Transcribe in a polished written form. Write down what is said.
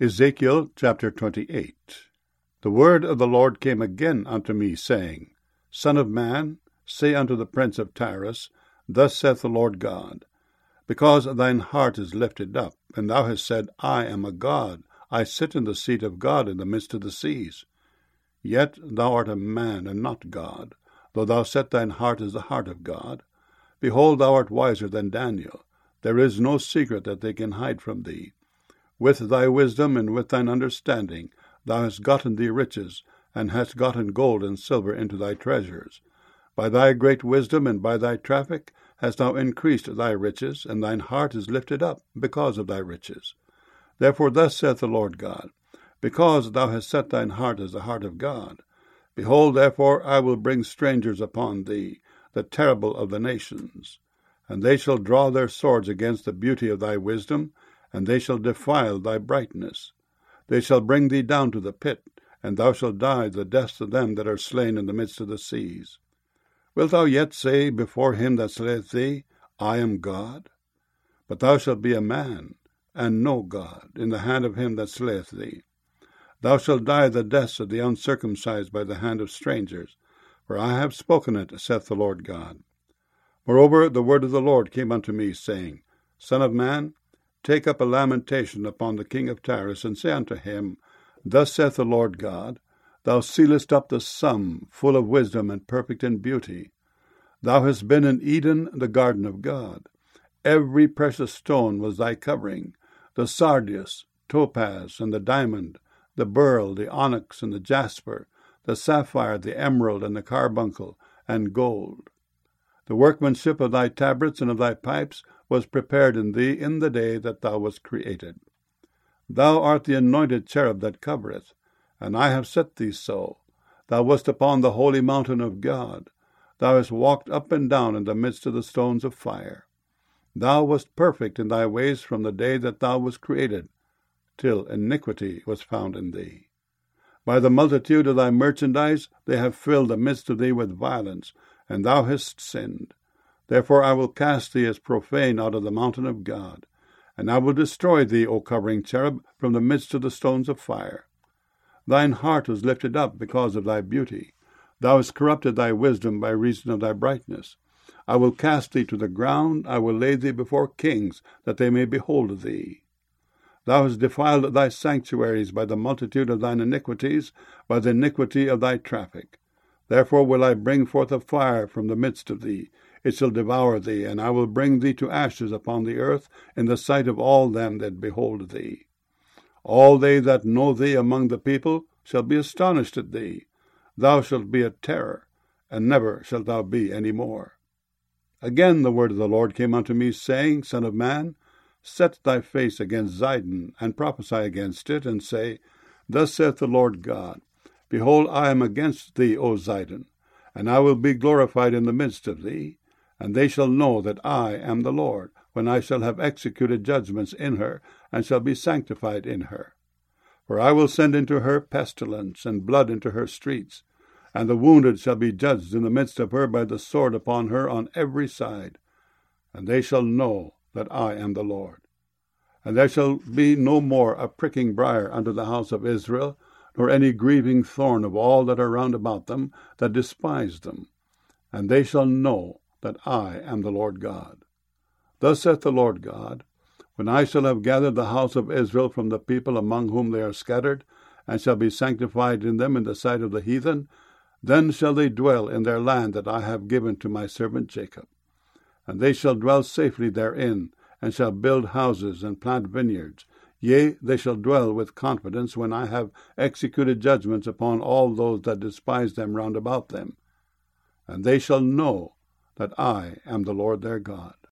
Ezekiel chapter 28. The word of the Lord came again unto me, saying, Son of man, say unto the prince of Tyrus, Thus saith the Lord God, Because thine heart is lifted up, and thou hast said, I am a god, I sit in the seat of God in the midst of the seas. Yet thou art a man, and not God, though thou set thine heart as the heart of God. Behold, thou art wiser than Daniel. There is no secret that they can hide from thee. With thy wisdom and with thine understanding thou hast gotten thee riches, and hast gotten gold and silver into thy treasures. By thy great wisdom and by thy traffic hast thou increased thy riches, and thine heart is lifted up because of thy riches. Therefore thus saith the Lord God, Because thou hast set thine heart as the heart of God, behold, therefore I will bring strangers upon thee, the terrible of the nations. And they shall draw their swords against the beauty of thy wisdom, and they shall defile thy brightness. They shall bring thee down to the pit, and thou shalt die the deaths of them that are slain in the midst of the seas. Wilt thou yet say before him that slayeth thee, I am God? But thou shalt be a man, and no God, in the hand of him that slayeth thee. Thou shalt die the deaths of the uncircumcised by the hand of strangers, for I have spoken it, saith the Lord God. Moreover, the word of the Lord came unto me, saying, Son of man, take up a lamentation upon the king of Tyrus, and say unto him, Thus saith the Lord God, Thou sealest up the sum, full of wisdom and perfect in beauty. Thou hast been in Eden, the garden of God. Every precious stone was thy covering, the sardius, topaz, and the diamond, the beryl, the onyx, and the jasper, the sapphire, the emerald, and the carbuncle, and gold. The workmanship of thy tabrets and of thy pipes was prepared in thee in the day that thou wast created. Thou art the anointed cherub that covereth, and I have set thee so. Thou wast upon the holy mountain of God. Thou hast walked up and down in the midst of the stones of fire. Thou wast perfect in thy ways from the day that thou wast created, till iniquity was found in thee. By the multitude of thy merchandise they have filled the midst of thee with violence, and thou hast sinned. Therefore I will cast thee as profane out of the mountain of God, and I will destroy thee, O covering cherub, from the midst of the stones of fire. Thine heart was lifted up because of thy beauty. Thou hast corrupted thy wisdom by reason of thy brightness. I will cast thee to the ground, I will lay thee before kings, that they may behold thee. Thou hast defiled thy sanctuaries by the multitude of thine iniquities, by the iniquity of thy traffic. Therefore will I bring forth a fire from the midst of thee. It shall devour thee, and I will bring thee to ashes upon the earth in the sight of all them that behold thee. All they that know thee among the people shall be astonished at thee. Thou shalt be a terror, and never shalt thou be any more. Again the word of the Lord came unto me, saying, Son of man, set thy face against Zidon, and prophesy against it, and say, Thus saith the Lord God, Behold, I am against thee, O Zidon, and I will be glorified in the midst of thee. And they shall know that I am the Lord, when I shall have executed judgments in her, and shall be sanctified in her. For I will send into her pestilence, and blood into her streets, and the wounded shall be judged in the midst of her by the sword upon her on every side. And they shall know that I am the Lord. And there shall be no more a pricking briar unto the house of Israel, nor any grieving thorn of all that are round about them, that despise them. And they shall know that I am the Lord God. Thus saith the Lord God, When I shall have gathered the house of Israel from the people among whom they are scattered, and shall be sanctified in them in the sight of the heathen, then shall they dwell in their land that I have given to my servant Jacob. And they shall dwell safely therein, and shall build houses and plant vineyards. Yea, they shall dwell with confidence when I have executed judgments upon all those that despise them round about them. And they shall know that I am the Lord their God.